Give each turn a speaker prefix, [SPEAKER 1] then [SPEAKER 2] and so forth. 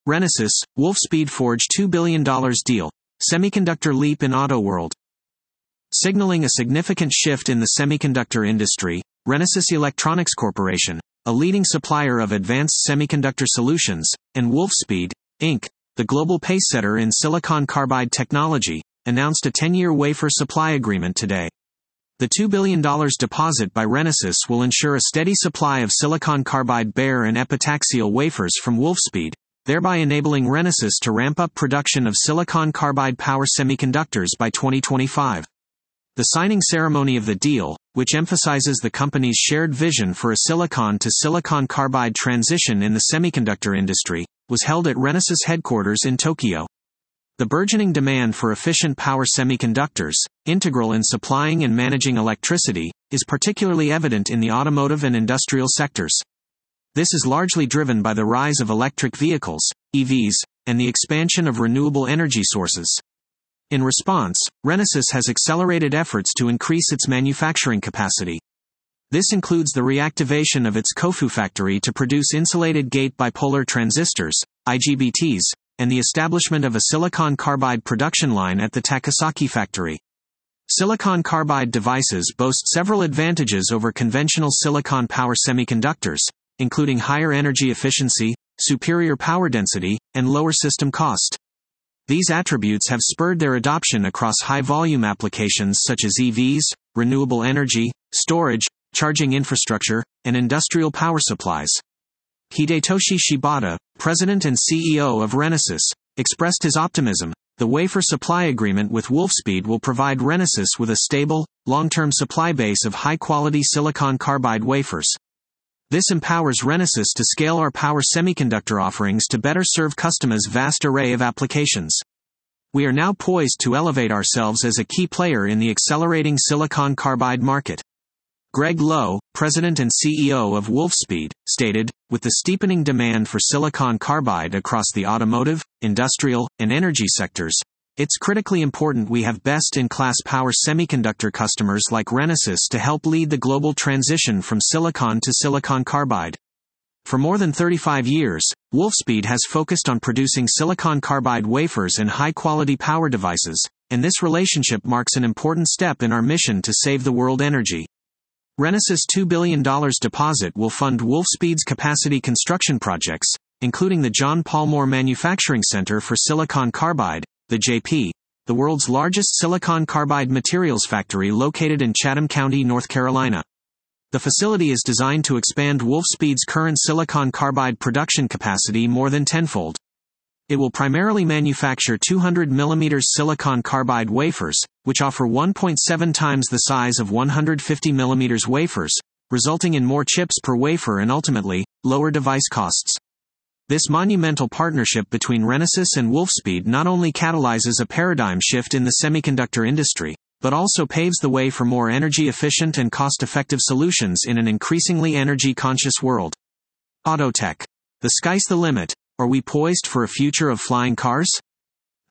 [SPEAKER 1] Renesas, Wolfspeed forge $2 billion deal. Semiconductor leap in auto world. Signaling a significant shift in the semiconductor industry, Renesas Electronics Corporation, a leading supplier of advanced semiconductor solutions, and Wolfspeed, Inc., the global pacesetter in silicon carbide technology, announced a 10-year wafer supply agreement today. The $2 billion deposit by Renesas will ensure a steady supply of silicon carbide bare and epitaxial wafers from Wolfspeed, thereby enabling Renesas to ramp up production of silicon carbide power semiconductors by 2025. The signing ceremony of the deal, which emphasizes the company's shared vision for a silicon to silicon carbide transition in the semiconductor industry, was held at Renesas headquarters in Tokyo. The burgeoning demand for efficient power semiconductors, integral in supplying and managing electricity, is particularly evident in the automotive and industrial sectors. This is largely driven by the rise of electric vehicles, EVs, and the expansion of renewable energy sources. In response, Renesas has accelerated efforts to increase its manufacturing capacity. This includes the reactivation of its Kofu factory to produce insulated gate bipolar transistors, IGBTs, and the establishment of a silicon carbide production line at the Takasaki factory. Silicon carbide devices boast several advantages over conventional silicon power semiconductors, including higher energy efficiency, superior power density, and lower system cost. These attributes have spurred their adoption across high-volume applications such as EVs, renewable energy, storage, charging infrastructure, and industrial power supplies. Hidetoshi Shibata, president and CEO of Renesas, expressed his optimism. The wafer supply agreement with Wolfspeed will provide Renesas with a stable, long-term supply base of high-quality silicon carbide wafers. This empowers Renesas to scale our power semiconductor offerings to better serve customers' vast array of applications. We are now poised to elevate ourselves as a key player in the accelerating silicon carbide market. Greg Lowe, president and CEO of Wolfspeed, stated, with the steepening demand for silicon carbide across the automotive, industrial, and energy sectors, it's critically important we have best-in-class power semiconductor customers like Renesas to help lead the global transition from silicon to silicon carbide. For more than 35 years, Wolfspeed has focused on producing silicon carbide wafers and high-quality power devices, and this relationship marks an important step in our mission to save the world energy. Renesas' $2 billion deposit will fund Wolfspeed's capacity construction projects, including the John Palmour Manufacturing Center for Silicon Carbide, the JP, the world's largest silicon carbide materials factory located in Chatham County, North Carolina. The facility is designed to expand Wolfspeed's current silicon carbide production capacity more than tenfold. It will primarily manufacture 200 mm silicon carbide wafers, which offer 1.7 times the size of 150 mm wafers, resulting in more chips per wafer and ultimately, lower device costs. This monumental partnership between Renesas and Wolfspeed not only catalyzes a paradigm shift in the semiconductor industry, but also paves the way for more energy-efficient and cost-effective solutions in an increasingly energy-conscious world. Autotech. The sky's the limit. Are we poised for a future of flying cars?